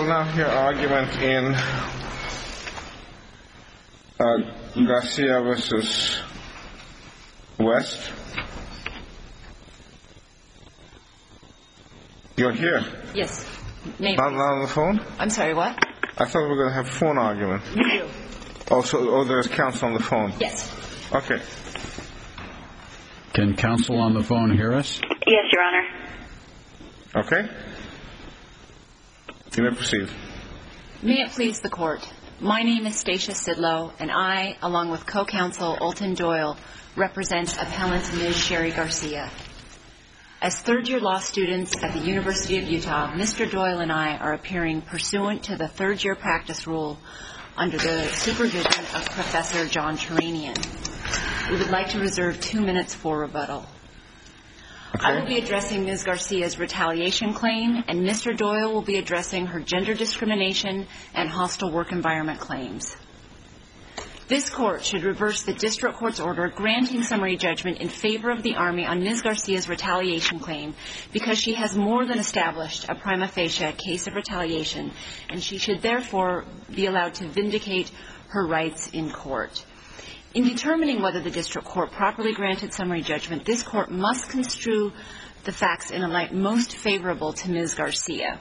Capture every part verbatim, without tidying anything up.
will now hear argument in uh, Garcia versus West. You're here? Yes. Maybe. Not, not on the phone? I'm sorry, what? I thought we were going to have phone argument. We do. Oh, so, oh, there's counsel on the phone? Yes. Okay. Can counsel on the phone hear us? Yes, Your Honor. Okay. You may proceed. May it please the Court. My name is Stacia Sidlow, and I, along with co-counsel Alton Doyle, represent appellant Miz Sherry Garcia. As third-year law students at the University of Utah, Mister Doyle and I are appearing pursuant to the third-year practice rule under the supervision of Professor John Turanian. We would like to reserve two minutes for rebuttal. Okay. I will be addressing Miz Garcia's retaliation claim, and Mister Doyle will be addressing her gender discrimination and hostile work environment claims. This Court should reverse the District Court's order granting summary judgment in favor of the Army on Miz Garcia's retaliation claim because she has more than established a prima facie case of retaliation, and she should therefore be allowed to vindicate her rights in court. In determining whether the District Court properly granted summary judgment, this Court must construe the facts in a light most favorable to Miz Garcia.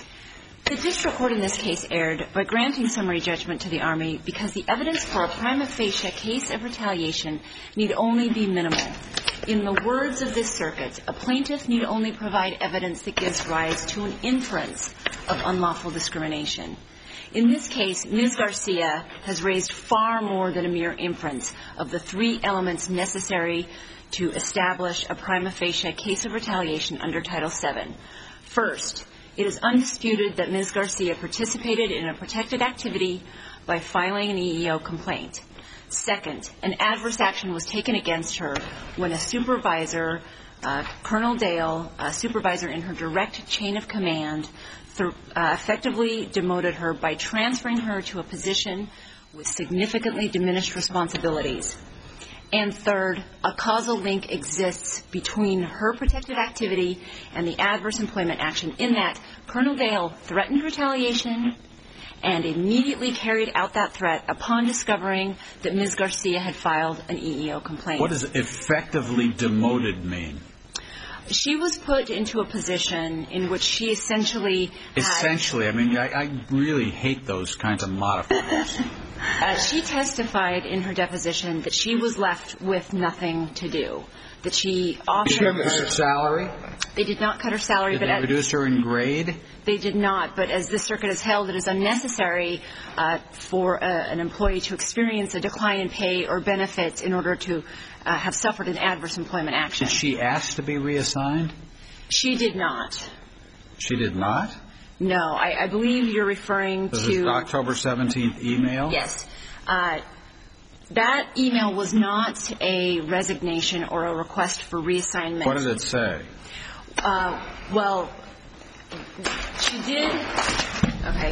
The District Court in this case erred by granting summary judgment to the Army because the evidence for a prima facie case of retaliation need only be minimal. In the words of this circuit, a plaintiff need only provide evidence that gives rise to an inference of unlawful discrimination. In this case, Miz Garcia has raised far more than a mere inference of the three elements necessary to establish a prima facie case of retaliation under Title seven. First, it is undisputed that Miz Garcia participated in a protected activity by filing an E E O complaint. Second, an adverse action was taken against her when a supervisor, uh, Colonel Dale, a supervisor in her direct chain of command, th- uh, effectively demoted her by transferring her to a position with significantly diminished responsibilities. And third, a causal link exists between her protected activity and the adverse employment action in that Colonel Dale threatened retaliation and immediately carried out that threat upon discovering that Miz Garcia had filed an E E O complaint. What does effectively demoted mean? She was put into a position in which she essentially Essentially. Had, I mean, I, I really hate those kinds of modifiers. Uh, she testified in her deposition that she was left with nothing to do. That she offered... Did they cut her salary? They did not cut her salary. Did but they at, reduce her in grade? They did not. But as this circuit has held, it is unnecessary uh, for a, an employee to experience a decline in pay or benefits in order to uh, have suffered an adverse employment action. Did she ask to be reassigned? She did not. She did not? No. I, I believe you're referring this to... This is October seventeenth email? Yes. Uh, that email was not a resignation or a request for reassignment. What did it say? Uh, well, she did... Okay.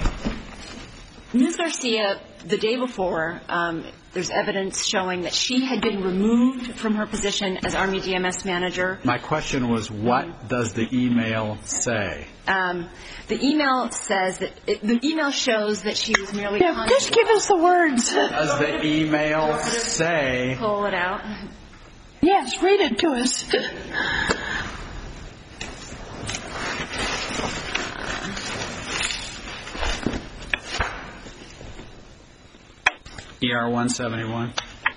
Miz Garcia, the day before, um, there's evidence showing that she had been removed from her position as Army D M S manager. My question was, what does the email say? Um, the email says that it, the email shows that she was merely. Yeah, just give us the words. Does the email say? Pull it out. Yes, read it to us. E R one seventy-one.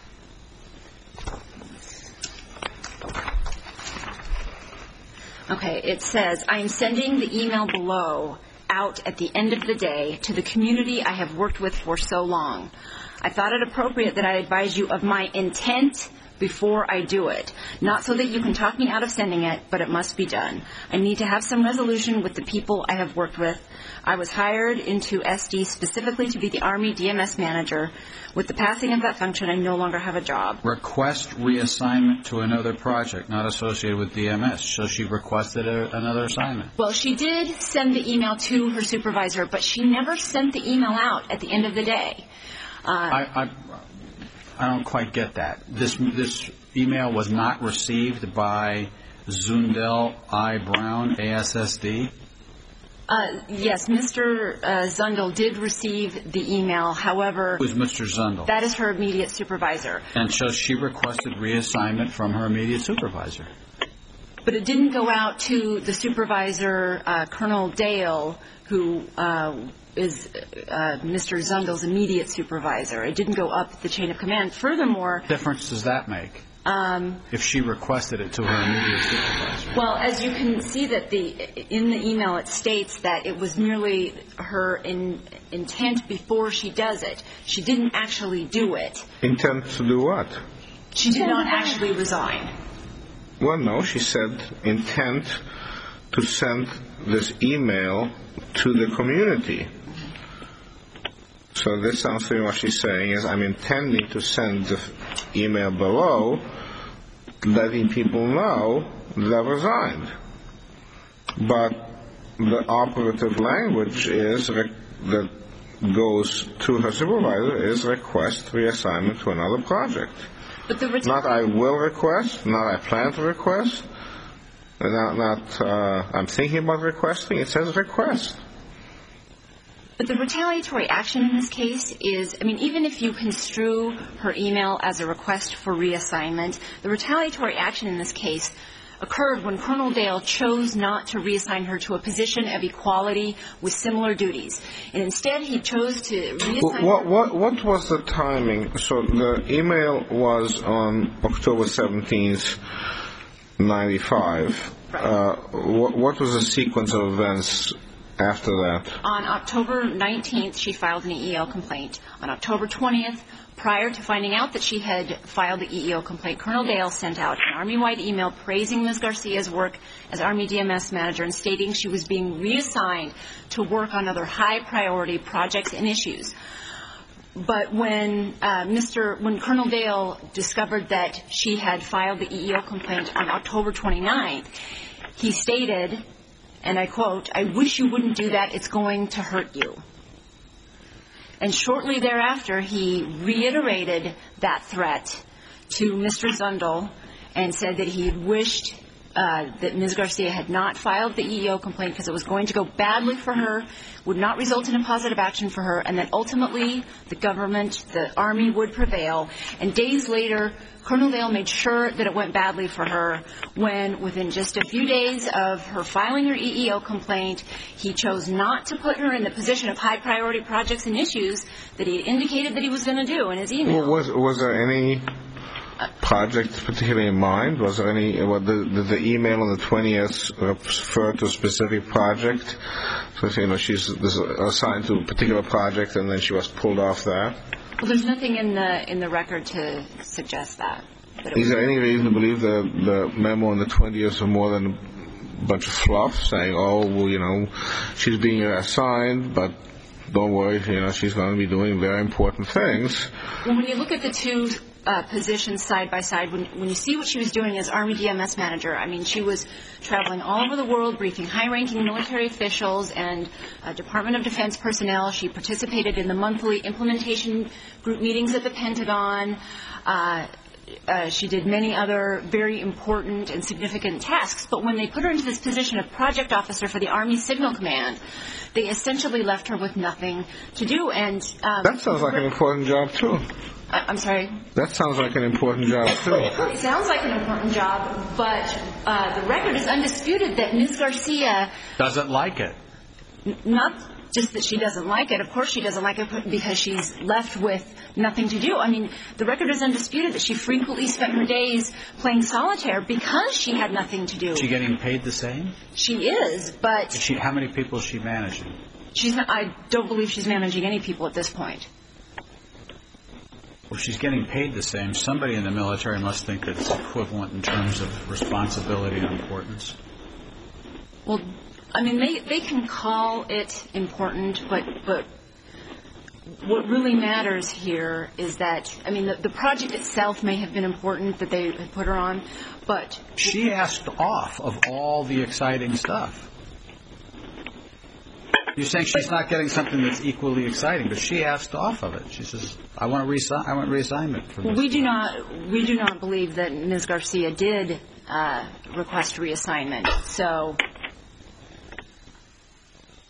Okay, it says, I am sending the email below out at the end of the day to the community I have worked with for so long. I thought it appropriate that I advise you of my intent before I do it. Not so that you can talk me out of sending it, but it must be done. I need to have some resolution with the people I have worked with. I was hired into S D specifically to be the Army D M S manager. With the passing of that function, I no longer have a job. Request reassignment to another project not associated with D M S. So she requested a, another assignment. Well, she did send the email to her supervisor, but she never sent the email out at the end of the day. Uh, I, I, I don't quite get that. This this email was not received by Zundel I. Brown, A S S D? Uh, yes, Mister Uh, Zundel did receive the email. However, Who's Mister Zundel? that is her immediate supervisor. And so she requested reassignment from her immediate supervisor. But it didn't go out to the supervisor, uh, Colonel Dale, who uh, is uh, Mister Zundel's immediate supervisor. It didn't go up the chain of command. Furthermore, What difference does that make? Um, if she requested it to her immediate supervisor. Well, as you can see, that the in the email it states that it was merely her in, intent before she does it. She didn't actually do it. Intent to do what? She did not actually resign. Well, no, she said intent to send this email to the community. So this sounds to me what she's saying is, I'm intending to send the email below, letting people know that I've resigned. But the operative language is re- that goes to her supervisor is request reassignment to another project. But the ret- Not I will request, not I plan to request, not, not uh, I'm thinking about requesting. It says request. But the retaliatory action in this case is, I mean, even if you construe her email as a request for reassignment, the retaliatory action in this case occurred when Colonel Dale chose not to reassign her to a position of equality with similar duties. And instead he chose to reassign What, her. what, what was the timing? So the email was on October seventeenth, ninety-five. Right. Uh, what, what was the sequence of events after that? On October nineteenth, she filed an E E O complaint. On October twentieth, prior to finding out that she had filed the E E O complaint, Colonel Dale sent out an Army-wide email praising Miz Garcia's work as Army D M S manager and stating she was being reassigned to work on other high-priority projects and issues. But when uh, Mister when Colonel Dale discovered that she had filed the E E O complaint on October twenty-ninth, he stated, and I quote, "I wish you wouldn't do that. It's going to hurt you." And shortly thereafter, he reiterated that threat to Mister Zundel and said that he had wished uh, that Miz Garcia had not filed the E E O complaint because it was going to go badly for her, would not result in a positive action for her, and that ultimately the government, the Army, would prevail. And days later, Colonel Dale made sure that it went badly for her when, within just a few days of her filing her E E O complaint, he chose not to put her in the position of high-priority projects and issues that he had indicated that he was going to do in his email. Was, was there any project particularly in mind? Was there any, what the, did the email on the twentieth refer to a specific project? So, you know, she's assigned to a particular project and then she was pulled off that? Well, there's nothing in the in the record to suggest that. that Is there any reason to believe the, the memo on the twentieth was more than a bunch of fluff saying, oh, well, you know, she's being assigned, but don't worry, you know, she's going to be doing very important things? Well, when you look at the two uh, positions side by side, when, when you see what she was doing as Army D M S manager, I mean, she was traveling all over the world, briefing high-ranking military officials and uh, Department of Defense personnel. She participated in the monthly implementation group meetings at the Pentagon. Uh, uh, she did many other very important and significant tasks. But when they put her into this position of project officer for the Army Signal Command, they essentially left her with nothing to do. And um, that sounds like an important job, too. I, I'm sorry? That sounds like an important job, too. It sounds like an important job, but uh, the record is undisputed that Miz Garcia Doesn't like it. n- not just that she doesn't like it. Of course she doesn't like it because she's left with nothing to do. I mean, the record is undisputed that she frequently spent her days playing solitaire because she had nothing to do. Is she getting paid the same? She is, but Is she, how many people is she managing? she's not, I don't believe she's managing any people at this point. Well, she's getting paid the same. Somebody in the military must think that it's equivalent in terms of responsibility and importance. Well, I mean, they, they can call it important, but, but what really matters here is that, I mean, the, the project itself may have been important that they had put her on, but She asked off of all the exciting stuff. You're saying she's not getting something that's equally exciting, but she asked off of it. She says, "I want to reassign. I want reassignment for this." we do not we do not believe that Miz Garcia did uh, request reassignment. So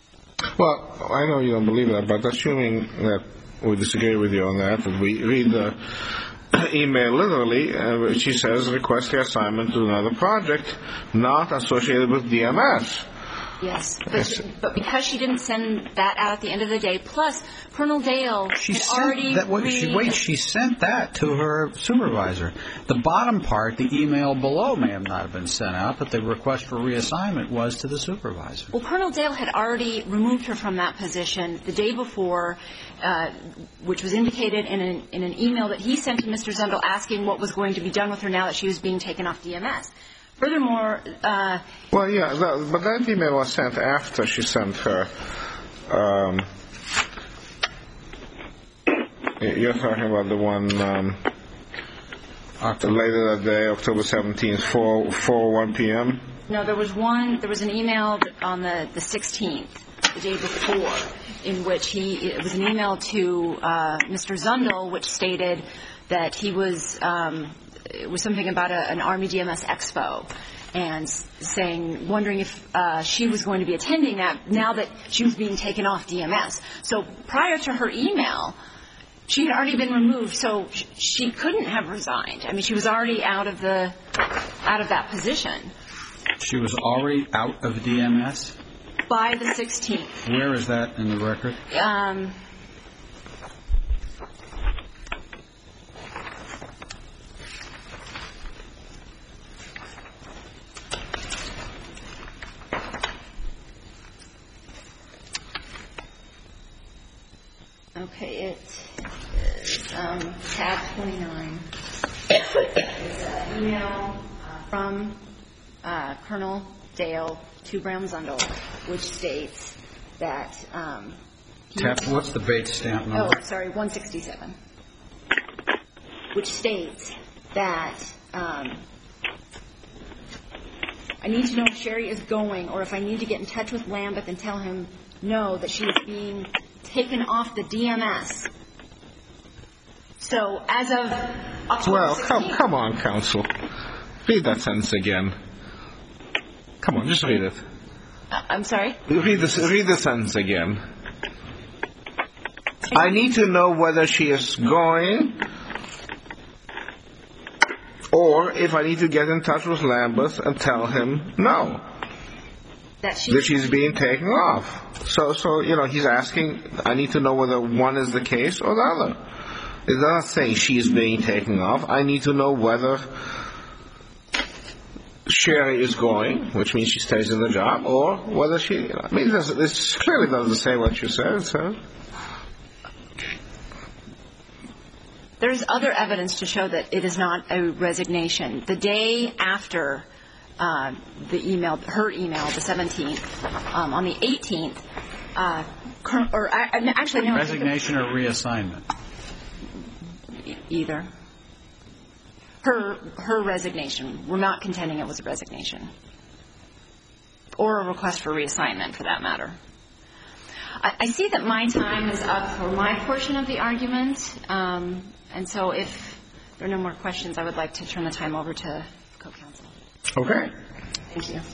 Well, I know you don't believe that, but assuming that we disagree with you on that, that we read the email literally, uh, she says, request the assignment to another project not associated with D M S. Yes, but, but because she didn't send that out at the end of the day, plus Colonel Dale She had sent already that. Wait, she, wait, she sent that to her supervisor. The bottom part, the email below, may have not have been sent out, but the request for reassignment was to the supervisor. Well, Colonel Dale had already removed her from that position the day before, uh, which was indicated in an, in an email that he sent to Mister Zundel asking what was going to be done with her now that she was being taken off D M S. Furthermore, uh, well, yeah, that, but that email was sent after she sent her. Um, you're talking about the one um, later that day, October seventeenth, four four one p.m. No, there was one. There was an email on the the sixteenth, the day before, in which he it was an email to uh, Mister Zundel, which stated that he was. Um, It was something about a, an Army D M S Expo, and saying, wondering if uh, she was going to be attending that now that she was being taken off D M S. So prior to her email, she had already been removed, so sh- she couldn't have resigned. I mean, she was already out of the out of that position. She was already out of D M S? By the sixteenth. Where is that in the record? Um. Okay, it is um, tab twenty-nine. It's an email uh, from uh, Colonel Dale to Brown Zundel, which states that... Um, he Tab, what's the Bates stamp number? Oh, sorry, one sixty-seven. Which states that um, I need to know if Sherry is going, or if I need to get in touch with Lambeth and tell him no, that she is being taken off the D M S. So as of October Well, sixteenth, come, come on, counsel. Read that sentence again. Come on, just read it. Uh, I'm sorry? Read the, read the sentence again. I need to know whether she is going, or if I need to get in touch with Lambeth and tell him no, That, she, that she's being taken off. So, so you know, he's asking, I need to know whether one is the case or the other. It's not saying she is being taken off. I need to know whether Sherry is going, which means she stays in the job, or whether she... I mean, this, this clearly doesn't say what you said, so... There's other evidence to show that it is not a resignation. The day after uh, the email, her email, the seventeenth, um, on the eighteenth, uh, or I, actually no. Resignation or reassignment? Either. Her her resignation. We're not contending it was a resignation, or a request for reassignment, for that matter. I, I see that my time is up for my portion of the argument, um, and so if there are no more questions, I would like to turn the time over to co-counsel. Okay. Thank you.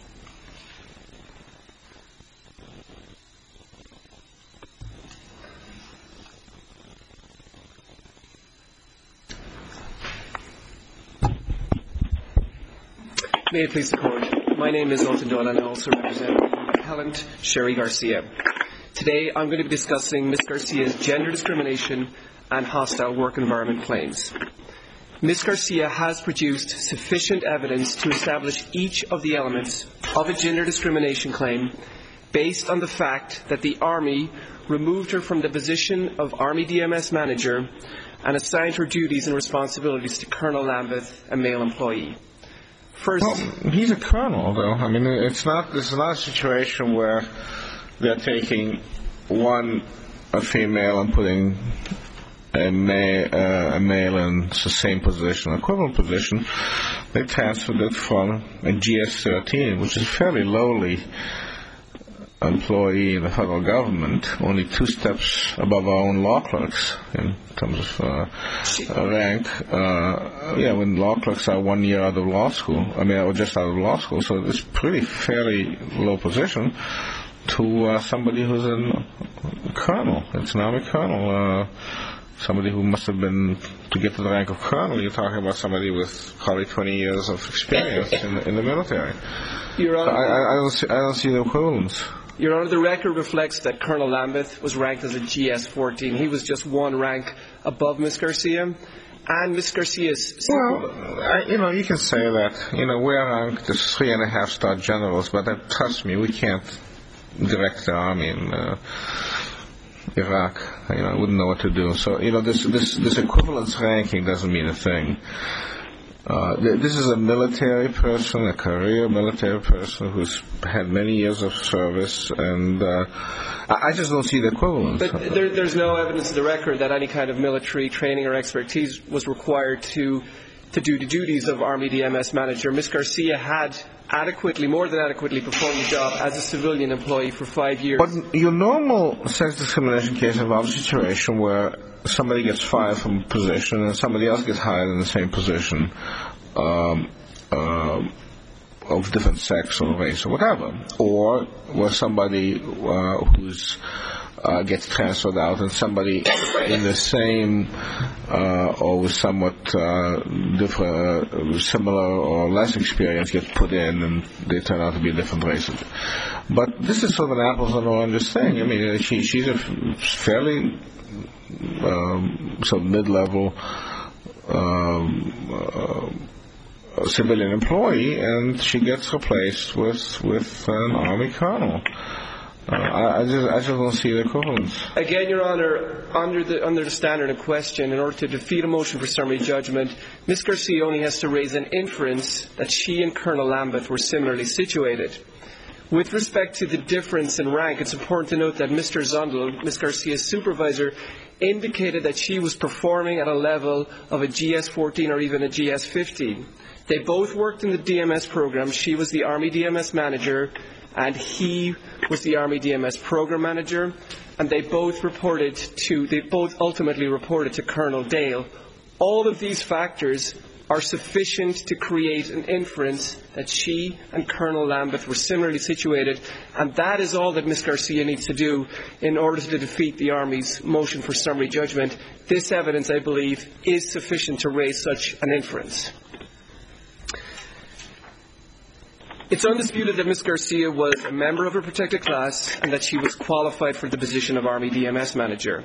May it please the Court. My name is Alton Doyle and I also represent appellant Sherry Garcia. Today I'm going to be discussing Miz Garcia's gender discrimination and hostile work environment claims. Miz Garcia has produced sufficient evidence to establish each of the elements of a gender discrimination claim based on the fact that the Army removed her from the position of Army D M S manager and assigned her duties and responsibilities to Colonel Lambeth, a male employee. First, well, he's a colonel, though. I mean, it's not. This is not a situation where they're taking one a female and putting a male, uh, a male in the same position, equivalent position. They transferred it from a G S thirteen, which is a fairly lowly employee in the federal government, only two steps above our own law clerks in terms of uh, uh, rank. Uh, yeah, when law clerks are one year out of law school, I mean, or just out of law school, so it's pretty fairly low position. to uh, somebody who's a colonel. It's an Army colonel. Uh, somebody who must have been, to get to the rank of colonel, you're talking about somebody with probably twenty years of experience in the, in the military. Your Honor, so I, I, I, don't see, I don't see the equivalence. Your Honor, the record reflects that Colonel Lambeth was ranked as a G S fourteen. He was just one rank above Miss Garcia. And Miss Garcia's... Well, I, you know, you can say that. You know, we're ranked as three and a half star generals, but uh, trust me, we can't direct the army in uh, Iraq. You know, I wouldn't know what to do. So, you know, this this this equivalence ranking doesn't mean a thing. Uh, th- this is a military person, a career military person who's had many years of service, and uh, I, I just don't see the equivalence. But there, there's no evidence in the record that any kind of military training or expertise was required to to do the duties of Army D M S manager. Miss Garcia had adequately, more than adequately, performed the job as a civilian employee for five years. But your normal sex discrimination case involves a situation where somebody gets fired from a position and somebody else gets hired in the same position, um, uh, of different sex or race or whatever, or where somebody uh, who's uh, gets transferred out and somebody in the same uh, or with somewhat uh, different, uh, similar or less experience gets put in and they turn out to be different races. But this is sort of an apples and oranges thing. I mean, she, she's a fairly um, sort of mid-level um, uh, civilian employee, and she gets replaced with with an Army colonel. Uh, I, I just I just don't see the equivalence. Again, Your Honor, under the under the standard in question, in order to defeat a motion for summary judgment, Miss Garcia only has to raise an inference that she and Colonel Lambeth were similarly situated. With respect to the difference in rank, it's important to note that Mister Zundel, Miss Garcia's supervisor, indicated that she was performing at a level of a G S fourteen or even a G S fifteen. They both worked in the D M S program. She was the Army D M S manager, and he was the Army D M S program manager, and they both reported to, they both ultimately reported to Colonel Dale. All of these factors are sufficient to create an inference that she and Colonel Lambeth were similarly situated, and that is all that Miss Garcia needs to do in order to defeat the Army's motion for summary judgment. This evidence, I believe, is sufficient to raise such an inference. It's undisputed that Miss Garcia was a member of a protected class and that she was qualified for the position of Army D M S manager.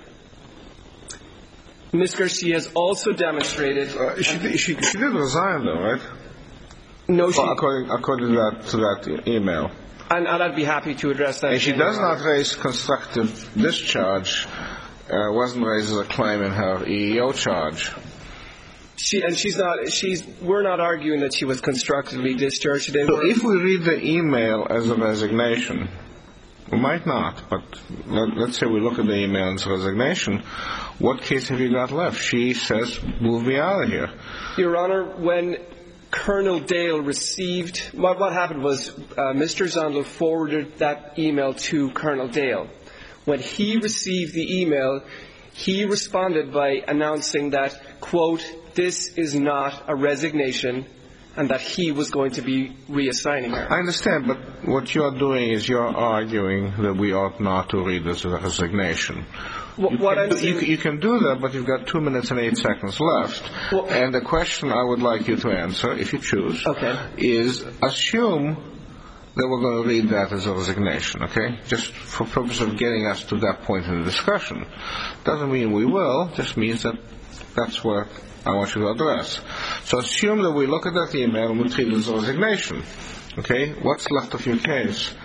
Miss Garcia has also demonstrated... Uh, she, she, she did resign, though, right? No, she... Well, according, according to that, to that email. And, and I'd be happy to address that. And she does not raise constructive discharge, uh, wasn't raised as a claim in her E E O charge. She, and she's not, she's, we're not arguing that she was constructively discharged today. So if we read the email as a resignation, we might not, but let, let's say we look at the email as a resignation, what case have you got left? She says, move me out of here. Your Honor, when Colonel Dale received, what, what happened was uh, Mister Zundel forwarded that email to Colonel Dale. When he received the email, he responded by announcing that, quote, this is not a resignation, and that he was going to be reassigning her. I understand, but what you're doing is you're arguing that we ought not to read this as a resignation. What, you, what can I'm do, saying, you, you can do that, but you've got two minutes and eight seconds left. Well, and the question I would like you to answer, if you choose, okay. is assume that we're going to read that as a resignation, okay? Just for purpose of getting us to that point in the discussion. Doesn't mean we will, just means that that's what I want you to address. So assume that we look at that email and we treat it as a resignation. Okay? What's left of your case?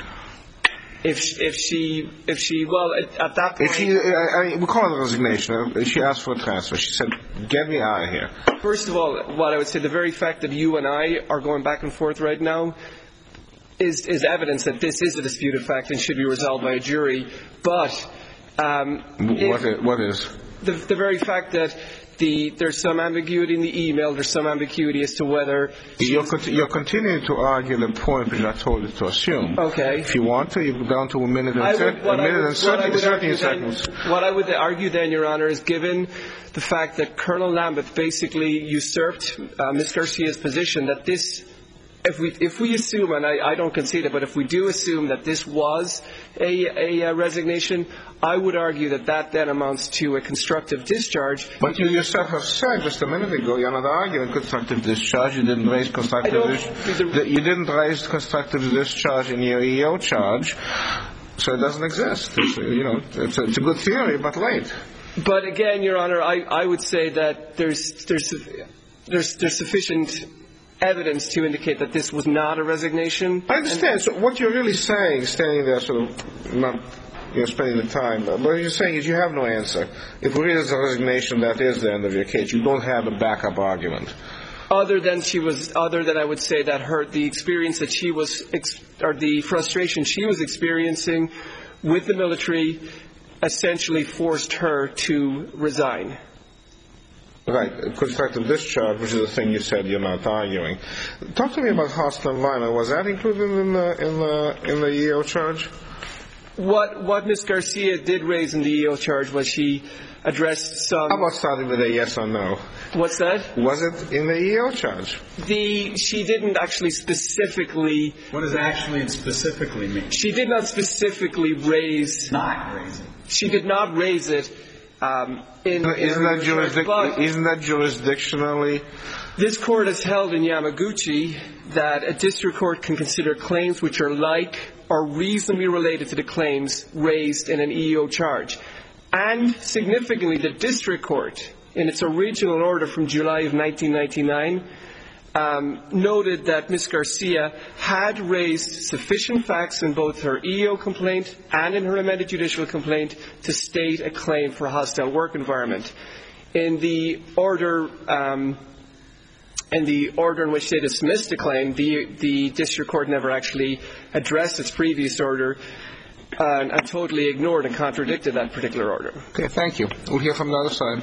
If if she if she well at, at that point, if she, I, I mean, we call it a resignation. She asked for a transfer. She said, "Get me out of here." First of all, what I would say, the very fact that you and I are going back and forth right now is is evidence that this is a disputed fact and should be resolved by a jury. But um, what is, what is the the very fact that The, there's some ambiguity in the email. There's some ambiguity as to whether you're, con- you're continuing to argue the point which I told you to assume. Okay. If you want to, you go down to a minute and, would, thir- a minute would, and thirty, thirty seconds. Then, what I would argue then, Your Honor, is given the fact that Colonel Lambeth basically usurped uh, Miss Garcia's position, that this if we if we assume, and I, I don't concede it, but if we do assume that this was a, a, a resignation, I would argue that that then amounts to a constructive discharge. But you yourself have said just a minute ago, you're not arguing constructive discharge. You didn't raise constructive discharge. You didn't raise constructive discharge in your E O charge, so it doesn't exist. It's, you know, it's a, it's a good theory, but late. But again, Your Honor, I, I would say that there's there's there's there's sufficient evidence to indicate that this was not a resignation. I understand. So what you're really saying, standing there sort of not, you know, spending the time, but what you're saying is you have no answer. If it is a resignation, that is the end of your case. You don't have a backup argument. Other than she was, other than I would say that her, the experience that she was, or the frustration she was experiencing with the military essentially forced her to resign. Right, constructive discharge, which is the thing you said you're not arguing. Talk to me about hostile environment. Was that included in the in the in the E O charge? What what Miz Garcia did raise in the E O charge was she addressed some. How about starting with a yes or no? What's that? Was it in the E O charge? The she didn't actually specifically. What does actually specifically mean? She did not specifically raise. Not raise it. She did not raise it. Um, in, isn't, in that jurisdic- isn't that jurisdictionally? This court has held in Yamaguchi that a district court can consider claims which are like or reasonably related to the claims raised in an E O charge. And significantly, the district court, in its original order from July of nineteen ninety-nine, um, noted that Miz Garcia had raised sufficient facts in both her E O complaint and in her amended judicial complaint to state a claim for a hostile work environment. In the order, um, in the order in which they dismissed the claim, the the district court never actually addressed its previous order uh, and, and totally ignored and contradicted that particular order. Okay, thank you. We'll hear from the other side.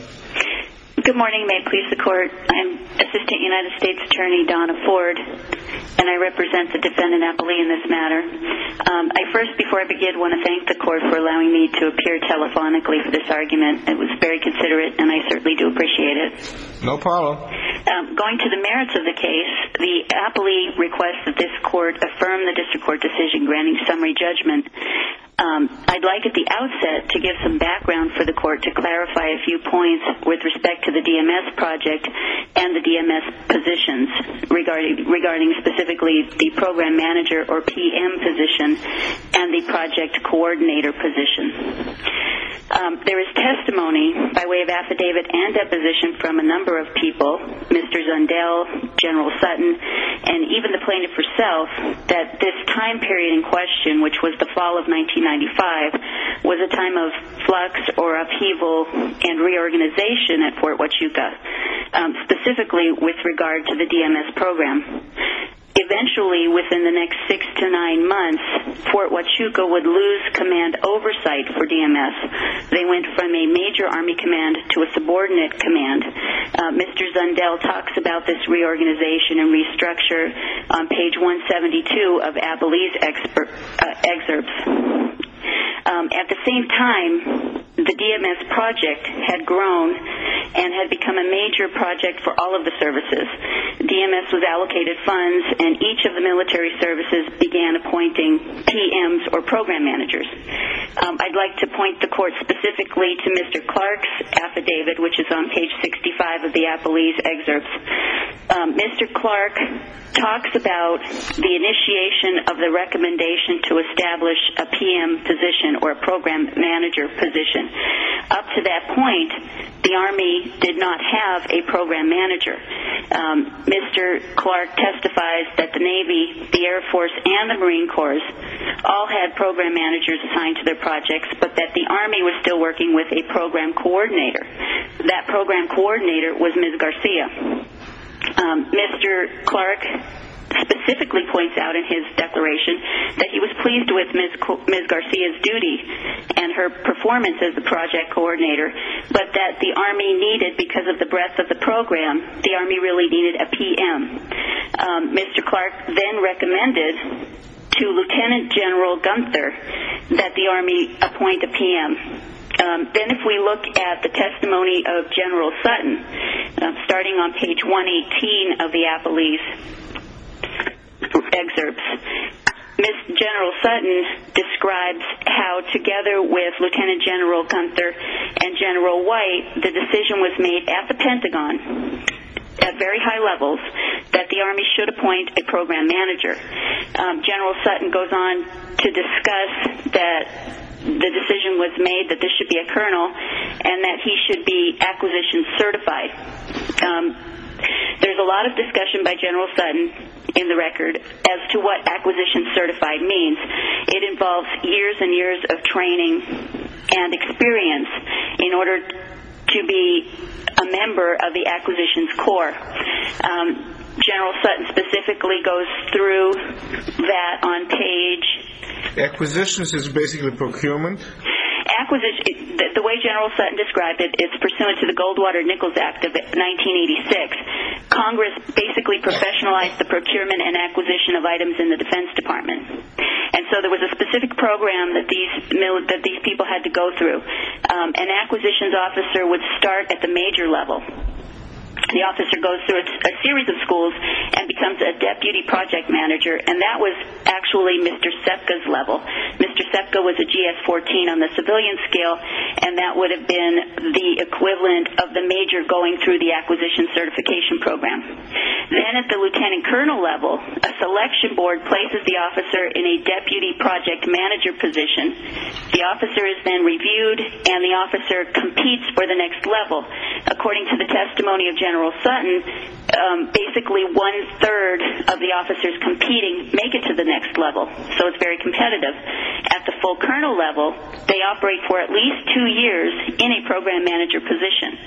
Good morning. May it please the Court. I'm Assistant United States Attorney Donna Ford, and I represent the defendant appellee in this matter. Um, I first, before I begin, want to thank the Court for allowing me to appear telephonically for this argument. It was very considerate, and I certainly do appreciate it. No problem. Um, going to the merits of the case, the appellee requests that this Court affirm the district court decision granting summary judgment. Um, I'd like at the outset to give some background for the Court to clarify a few points with respect to the D M S project and the D M S positions regarding, regarding specifically the program manager or P M position and the project coordinator position. Um, there is testimony by way of affidavit and deposition from a number of people, Mister Zundel, General Sutton, and even the plaintiff herself, that this time period in question, which was the fall of nineteen ninety-five, was a time of flux or upheaval and reorganization at Fort Huachuca, um, specifically with regard to the D M S program. Eventually, within the next six to nine months, Fort Huachuca would lose command oversight for D M S. They went from a major Army command to a subordinate command. Uh, Mister Zundel talks about this reorganization and restructure on page one seventy-two of Appellee's expert, uh, excerpts. Um, at the same time, the D M S project had grown and had become a major project for all of the services. D M S was allocated funds, and each of the military services began appointing P Ms or program managers. Um, I'd like to point the Court specifically to Mister Clark's affidavit, which is on page sixty-five of the Appellee's excerpts. Um, Mister Clark talks about the initiation of the recommendation to establish a P M position or a program manager position. Up to that point, the Army did not have a program manager. Um, Mister Clark testifies that the Navy, the Air Force, and the Marine Corps all had program managers assigned to their projects, but that the Army was still working with a program coordinator. That program coordinator was Miz Garcia. Um, Mister Clark specifically points out in his declaration that he was pleased with Miz Miz Garcia's duty and her performance as the project coordinator, but that the Army needed, because of the breadth of the program, the Army really needed a P M. Um, Mister Clark then recommended to Lieutenant General Gunther that the Army appoint a P M. Um, then if we look at the testimony of General Sutton, uh, starting on page one eighteen of the Appellee's, excerpts, Miss General Sutton describes how, together with Lieutenant General Gunther and General White, the decision was made at the Pentagon at very high levels that the Army should appoint a program manager. Um, General Sutton goes on to discuss that the decision was made that this should be a colonel and that he should be acquisition certified. Um, there's a lot of discussion by General Sutton in the record as to what acquisition certified means. It involves years and years of training and experience in order to be a member of the Acquisitions Corps. Um, General Sutton specifically goes through that on page... Acquisitions is basically procurement? Acquisition, the, the way General Sutton described it, it's pursuant to the Goldwater-Nichols Act of nineteen eighty-six. Congress basically professionalized the procurement and acquisition of items in the Defense Department. And so there was a specific program that these that these people had to go through. Um, an acquisitions officer would start at the major level. The officer goes through a, a series of schools and becomes a deputy project manager, and that was actually Mister Sepka's level. Mister Sepka was a G S fourteen on the civilian scale, and that would have been the equivalent of the major going through the acquisition certification program. Then at the lieutenant colonel level, a selection board places the officer in a deputy project manager position. The officer is then reviewed, and the officer competes for the next level. According to the testimony of General Sutton, um, basically one-third of the officers competing make it to the next level, so it's very competitive. At the full colonel level, they operate for at least two years in a program manager position,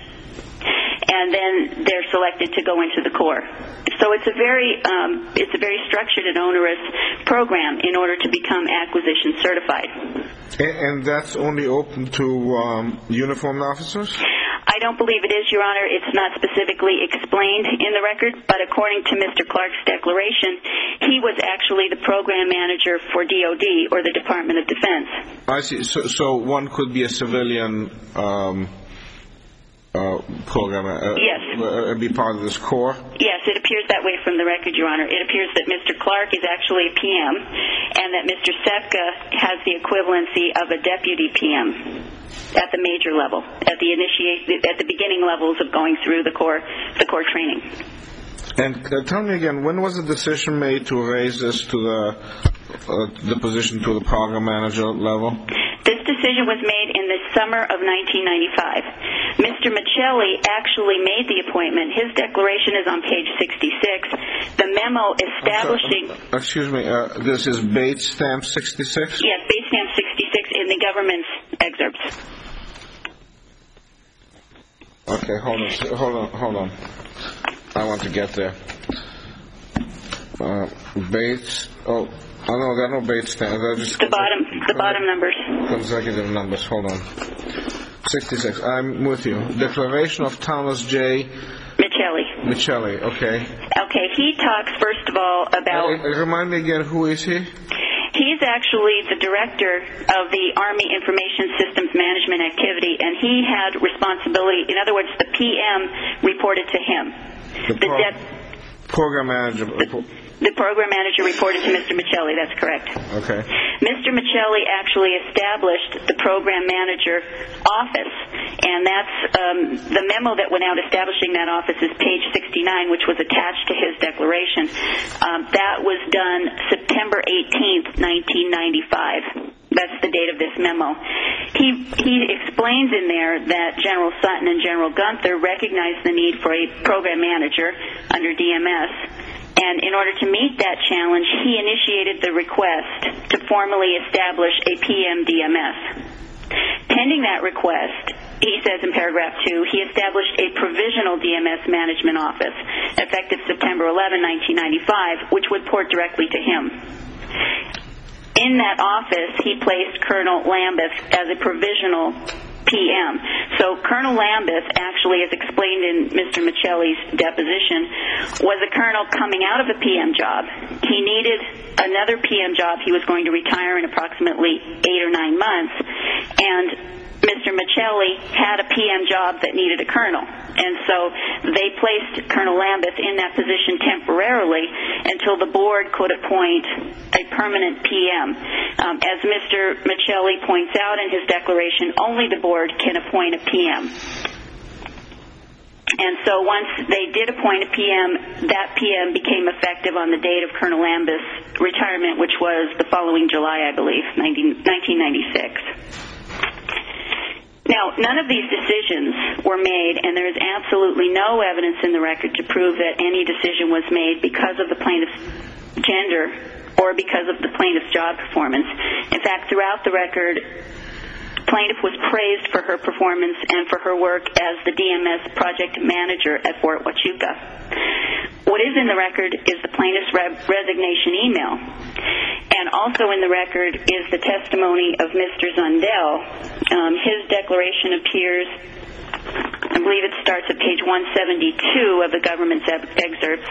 and then they're selected to go into the Corps. So it's a very um, it's a very structured and onerous program in order to become acquisition certified. And, and that's only open to um, uniformed officers? I don't believe it is, Your Honor. It's not specifically explained in the record, but according to Mister Clark's declaration, he was actually the program manager for D O D, or the Department of Defense. I see. So, so one could be a civilian um, uh, program uh, yes. uh, be part of this Corps? Yes, it appears that way from the record, Your Honor. It appears that Mister Clark is actually a P M, and that Mister Sepka has the equivalency of a deputy P M. At the major level, at the initiate, at the beginning levels of going through the core, the core training. And uh, tell me again, when was the decision made to raise this to the uh, the position to the program manager level? This decision was made in the summer of nineteen ninety-five. Mister Michelli actually made the appointment. His declaration is on page sixty-six. The memo establishing... Uh, excuse me, uh, this is Bates stamp sixty-six? Yes, Bates stamp sixty-six in the government's excerpts. Okay, hold on, hold on, hold on. I want to get there. Uh, Bates, oh, oh no, there are no Bates stamps. They're just the bottom, the bottom numbers. Consecutive numbers, hold on. sixty-six, I'm with you. Declaration of Thomas J. Michelli. Michelli, okay. Okay, he talks first of all about... Uh, remind me again, who is he? He's actually the director of the Army Information Systems Management Activity, and he had responsibility. In other words, the P M reported to him. The, pro- the de- program manager. The, the program manager reported to Mister Michelli. That's correct. Okay. Mister Michelli actually established the program manager office, and that's um, the memo that went out establishing that office is page sixty-nine, which was attached to his declaration. Um, that was done September eighteenth, nineteen ninety-five. That's the date of this memo. He he explains in there that General Sutton and General Gunther recognized the need for a program manager under D M S. And in order to meet that challenge, he initiated the request to formally establish a P M D M S. Pending that request, he says in paragraph two, he established a provisional D M S management office, effective September eleventh, nineteen ninety-five, which would report directly to him. In that office, he placed Colonel Lambeth as a provisional P M. So Colonel Lambeth, actually, as explained in Mister Michelli's deposition, was a colonel coming out of a P M job. He needed another P M job. He was going to retire in approximately eight or nine months. And Mister Michelli had a P P M job that needed a colonel. And so they placed Colonel Lambeth in that position temporarily until the board could appoint a permanent P M. Um, as Mister Michelli points out in his declaration, only the board can appoint a P M. And so once they did appoint a P M, that P M became effective on the date of Colonel Lambeth's retirement, which was the following July, I believe, nineteen ninety-six. Now, none of these decisions were made, and there is absolutely no evidence in the record to prove that any decision was made because of the plaintiff's gender or because of the plaintiff's job performance. In fact, throughout the record, plaintiff was praised for her performance and for her work as the D M S project manager at Fort Huachuca. What is in the record is the plaintiff's re- resignation email. And also in the record is the testimony of Mister Zundel. Um, his declaration appears, I believe it starts at page one seventy-two of the government's excerpts.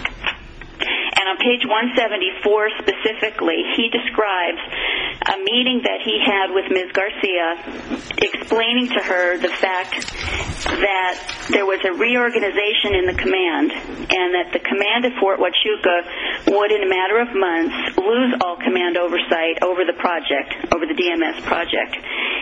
And on page one seventy-four specifically, he describes a meeting that he had with Miz Garcia, explaining to her the fact that there was a reorganization in the command and that the command at Fort Huachuca would, in a matter of months, lose all command oversight over the project, over the D M S project.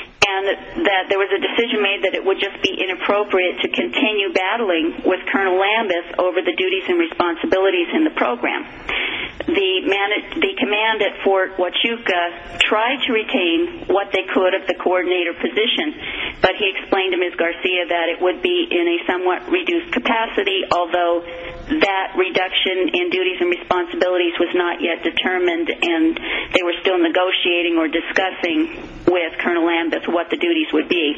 And that there was a decision made that it would just be inappropriate to continue battling with Colonel Lambeth over the duties and responsibilities in the program. The, man, the command at Fort Huachuca tried to retain what they could of the coordinator position, but he explained to Miz Garcia that it would be in a somewhat reduced capacity, although that reduction in duties and responsibilities was not yet determined, and they were still negotiating or discussing with Colonel Lambeth what the duties would be.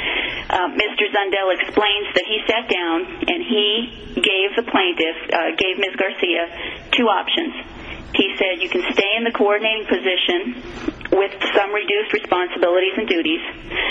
Uh, Mister Zundel explains that he sat down and he gave the plaintiff, uh, gave Miz Garcia, two options. He said you can stay in the coordinating position with some reduced responsibilities and duties,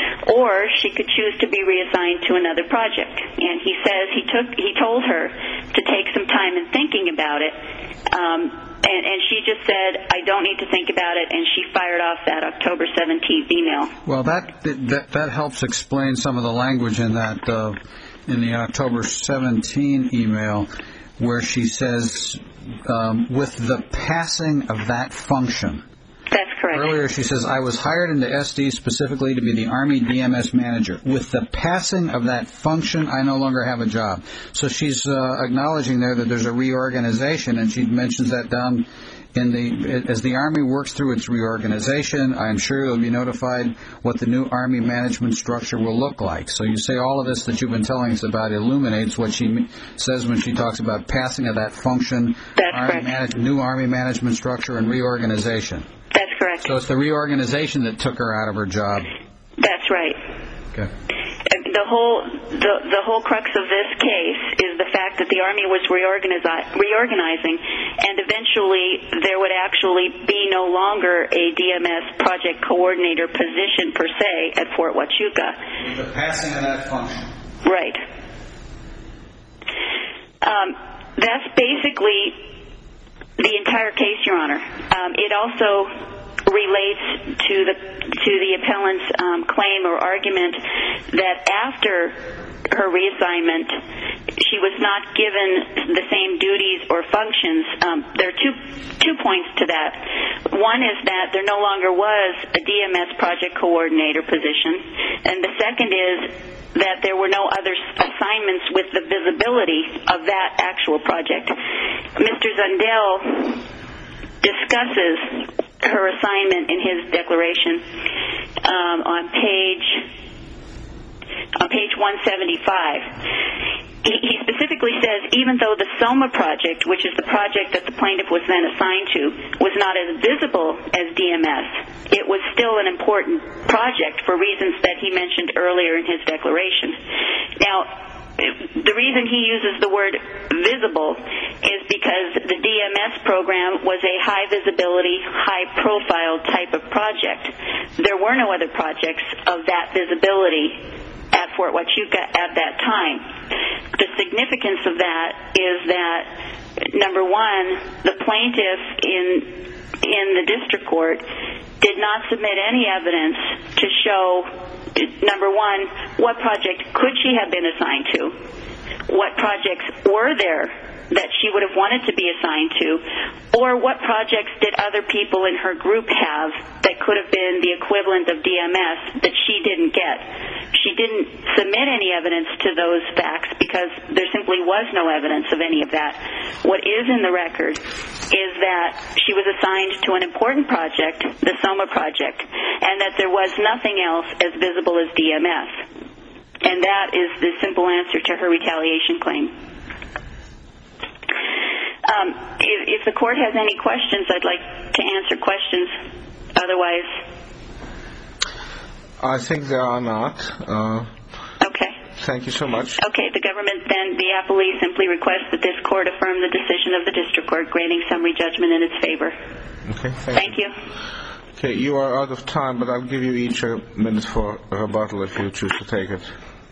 or she could choose to be reassigned to another project. And he says he took, he told her to take some time in thinking about it, um, and, and she just said, I don't need to think about it, and she fired off that October seventeenth email. Well, that that, that helps explain some of the language in that uh, in the October seventeenth email, where she says, um, with the passing of that function. That's correct. Earlier she says, I was hired into S D specifically to be the Army D M S manager. With the passing of that function, I no longer have a job. So she's uh, acknowledging there that there's a reorganization, and she mentions that down in the, as the Army works through its reorganization, I'm sure you'll be notified what the new Army management structure will look like. So you say all of this that you've been telling us about illuminates what she says when she talks about passing of that function, That's Army correct. manage, new Army management structure, and reorganization. That's correct. So it's the reorganization that took her out of her job. That's right. Okay. The whole the the whole crux of this case is the fact that the Army was reorganizi- reorganizing, and eventually there would actually be no longer a D M S project coordinator position per se at Fort Huachuca. The passing of that function. Right. Um, that's basically the entire case, Your Honor. Um, it also relates to the to the appellant's um, claim or argument that after her reassignment, she was not given the same duties or functions. Um, there are two two points to that. One is that there no longer was a D M S project coordinator position, and the second is that there were no other assignments with the visibility of that actual project. Mister Zundel discusses her assignment in his declaration um, on page on page one seventy-five. He, he specifically says, even though the SOMA project, which is the project that the plaintiff was then assigned to, was not as visible as D M S, it was still an important project for reasons that he mentioned earlier in his declaration. Now, the reason he uses the word visible is because the D M S program was a high visibility, high profile type of project. There were no other projects of that visibility at Fort Huachuca at that time. The significance of that is that, number one, the plaintiff in in the district court did not submit any evidence to show number one, what project could she have been assigned to? What projects were there that she would have wanted to be assigned to? Or what projects did other people in her group have that could have been the equivalent of D M S that she didn't get? She didn't submit any evidence to those facts because there simply was no evidence of any of that. What is in the record is that she was assigned to an important project, the SOMA project, and that there was nothing else as visible as D M S. And that is the simple answer to her retaliation claim. Um, if, if the court has any questions, I'd like to answer questions. Otherwise, I think there are not. Uh, okay. Thank you so much. Okay, the government then, the appellee simply requests that this court affirm the decision of the district court granting summary judgment in its favor. Okay, thank, thank you. you. Okay, you are out of time, but I'll give you each a minute for a rebuttal if you choose to take it.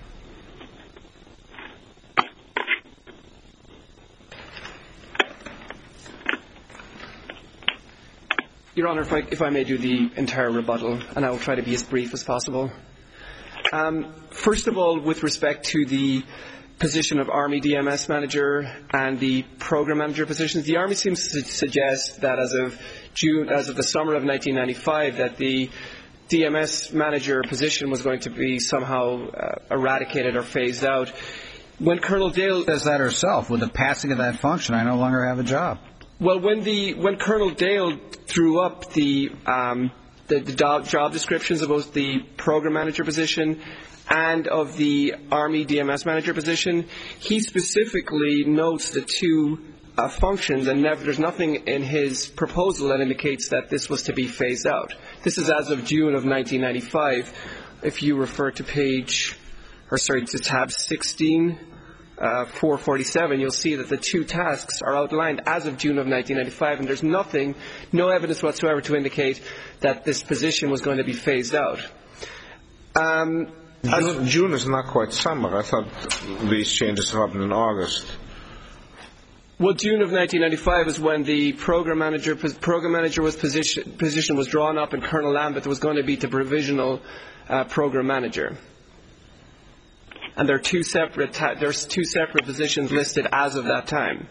Your Honor, if I, if I may do the entire rebuttal, and I will try to be as brief as possible. Um, first of all, with respect to the position of Army D M S manager and the program manager positions, the Army seems to suggest that as of June, as of the summer of nineteen ninety-five, that the D M S manager position was going to be somehow uh, eradicated or phased out. When Colonel Dale says that herself, with the passing of that function, I no longer have a job. Well, when the when Colonel Dale drew up the um, the, the job descriptions of both the program manager position and of the Army D M S manager position, he specifically notes the two uh, functions, and never, there's nothing in his proposal that indicates that this was to be phased out. This is as of June of nineteen ninety-five. If you refer to page, or sorry, to tab sixteen. Uh, four forty-seven, you'll see that the two tasks are outlined as of June of nineteen ninety-five, and there's nothing, no evidence whatsoever to indicate that this position was going to be phased out. Um, June, June is not quite summer. I thought these changes happened in August. Well, June of nineteen ninety-five is when the program manager program manager was position, position was drawn up, and Colonel Lambeth was going to be the provisional uh, program manager. And there are two separate ta- there's two separate positions listed as of that time.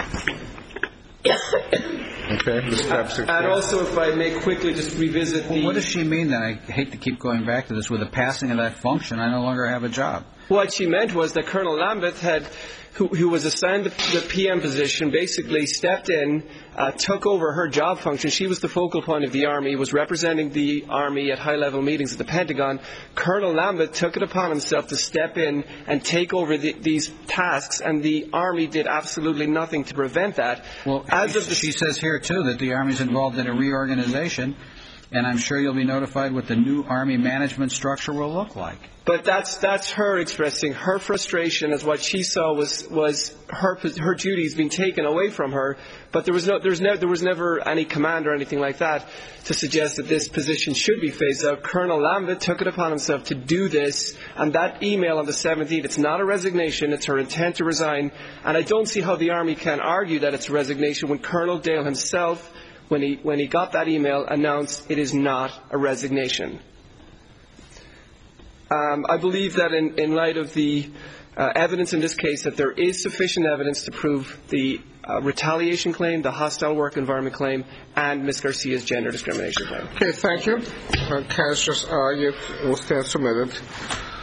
Okay. Uh, and also, if I may quickly just revisit well, the. What does she mean then? I hate to keep going back to this. With the passing of that function, I no longer have a job. What she meant was that Colonel Lambeth had, who, who was assigned the P M position, basically stepped in, uh, took over her job function. She was the focal point of the Army, was representing the Army at high-level meetings at the Pentagon. Colonel Lambeth took it upon himself to step in and take over the, these tasks, and the Army did absolutely nothing to prevent that. Well, As of the, she says here, too, that the Army's involved in a reorganization, and I'm sure you'll be notified what the new Army management structure will look like. But that's that's her expressing her frustration as what she saw was was her her duties being taken away from her. But there was no there's no there was never any command or anything like that to suggest that this position should be phased out. Colonel Lambeth took it upon himself to do this, and that email on the seventeenth, it's not a resignation, it's her intent to resign. And I don't see how the Army can argue that it's a resignation when Colonel Dale himself, when he when he got that email, announced it is not a resignation. Um, I believe that in, in light of the uh, evidence in this case, that there is sufficient evidence to prove the uh, retaliation claim, the hostile work environment claim, and Miz Garcia's gender discrimination claim. Okay, thank you. The case just argued will stand submitted.